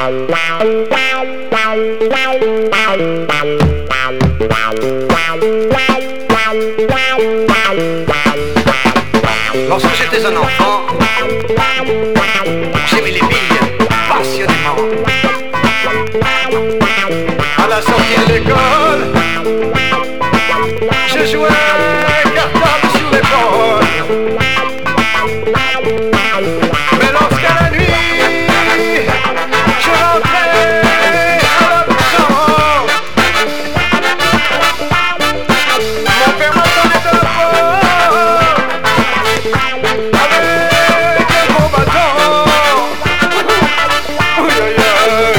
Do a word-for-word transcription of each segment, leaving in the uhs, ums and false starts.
Lorsque j'étais un enfant, j'aimais les filles passionnément. À la sortie de l'école, je jouais cartable sur l'épaule. Mais lorsqu'à la nuit, je rentrais à la maison, mon père m'attendait à la porte avec un gros bâton. Ouh, aïe, aïe.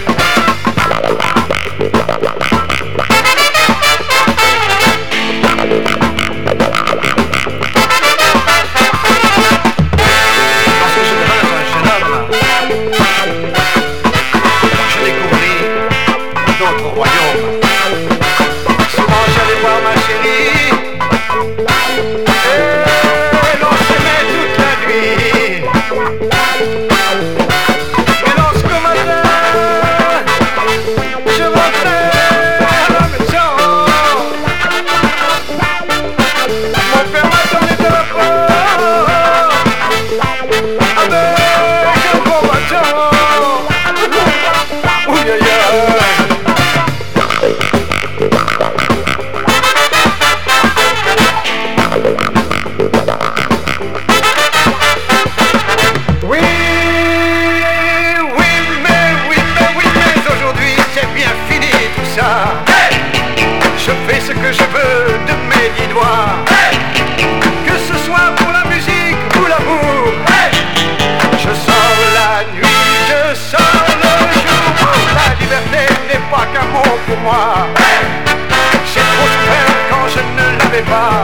Je fais ce que je veux de mes dix doigts, hey! Que ce soit pour la musique ou l'amour, hey! Je sors la nuit, je sors le jour. La liberté n'est pas qu'un mot pour moi, hey! J'ai trop souffert quand je ne l'avais pas.